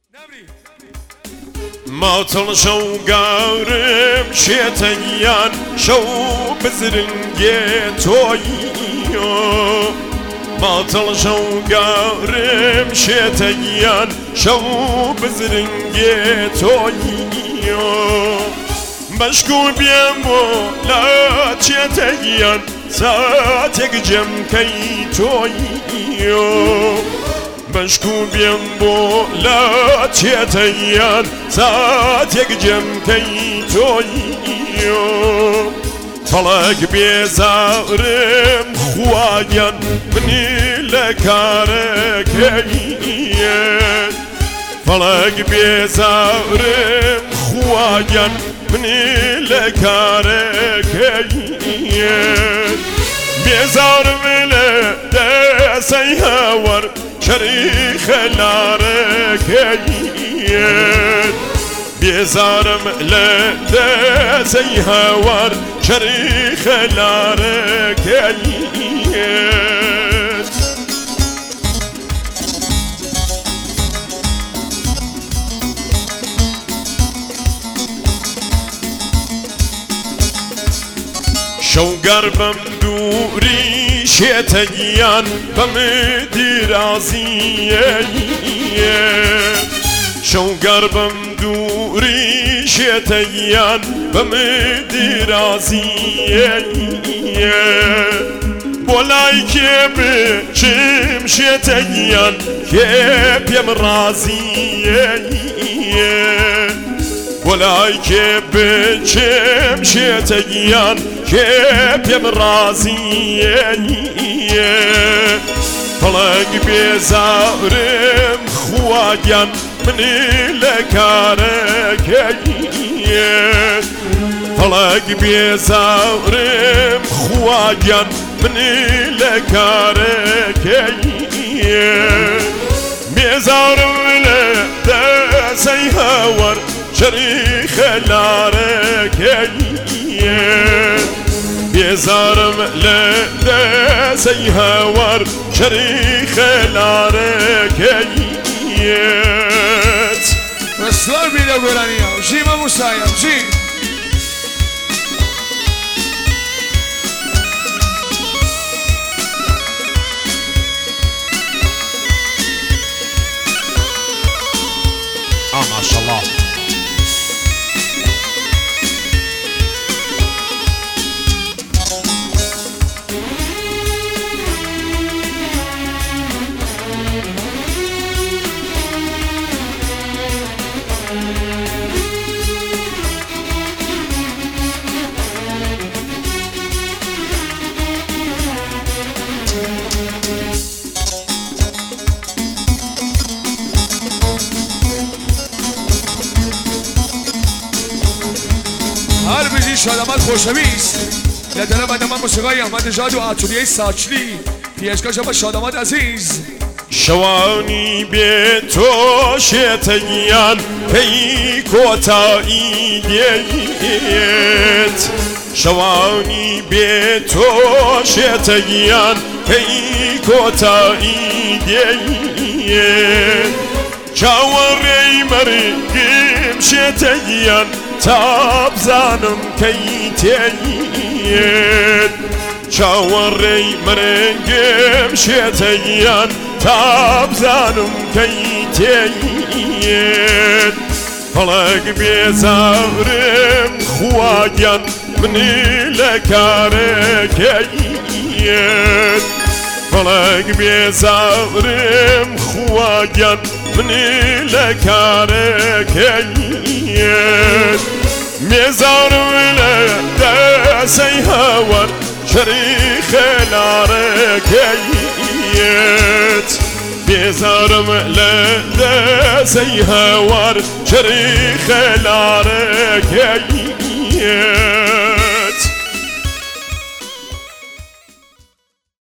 ماتڵ شەوگارم شێتەیان شەو بزرنگێ تۆییۆ ماتڵ شەوگارم شێتەیان شەو بزرنگێ تۆییۆ بەشکو بێم بۆ لە چێتەیان ساتێک جەمکەی تۆییۆ بەشکو بێم بۆ لە چێتەیان ساتێک جەمکەی تۆییۆ فەڵک بێزارم خوایان منی لە کارەکەیە فەڵک بێزارم خوایان منی لە کارەکەیە بێزارم لە دەسەی هەوەر شەریخە لارەکەیە بێزارم لە دەسەی هەوەر شەریخە لارەکەیە شەوگەر بەم دووری شێتەیان بەم دیرازیەیە شەوگەر بەم دووری شێتەیان بەم دیرازیەیە بۆ لای کێ بچم شێتەیان کێ پێم ڕازیەیە بۆ لای کێ بچم شێتەیان کێ پێم ڕازیەیە فەڵک بێزارم خوایان منی لە کارەکەیە فەڵک بێزارم خوایان منی لە کارەکەیە بێزارم لە دەسەی هەوەر شەریخە لارەکەیە بێزارم لە دەسەی هەوەر شەریخە لارەکەیە ڕستوار بیرە گۆرانیە ژیمە موسایە ژی ماشەڵڵا هر بژی شادەمان خۆشەویست لە دەرە بەدەمان موسیقای ئەحمەد ژاد و ئاتوریەی ساچلی پێشکەشە بە شادەمان عەزیز شەوانی بێ تۆ شێتەیان پێی کۆتایی دێیت شەوانی بێ تۆ شێتەیان پێی کۆتایی دێیت چاوەڕێی مەرگم شێتەیان تا بزانم کەی تێیت چاوەڕێی مەرگم شێتەیان تا بزانم کەی تێیت فەڵک بێزارم خوایان منی لە کارەکەیە فەڵک بێزارم خوایان منی لە کارەکەیە مێزارم لە دەسەی هەوەر شەریخە لارەکەیت بێزارم لە دەسەی هەوەر شەریخە لارەکەیە